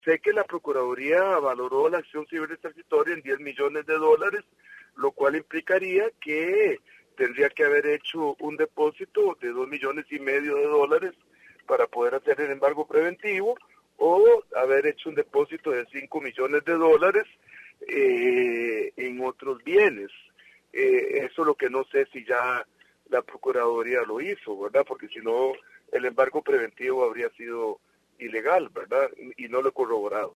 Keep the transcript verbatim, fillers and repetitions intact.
Sé que la Procuraduría valoró la acción civil resarcitoria en diez millones de dólares, lo cual implicaría que tendría que haber hecho un depósito de dos millones y medio de dólares para poder hacer el embargo preventivo, o haber hecho un depósito de cinco millones de dólares eh, en otros bienes. Eh, eso es lo que no sé si ya la Procuraduría lo hizo, ¿verdad? Porque si no, el embargo preventivo habría sido ilegal, ¿verdad? Y no lo he corroborado.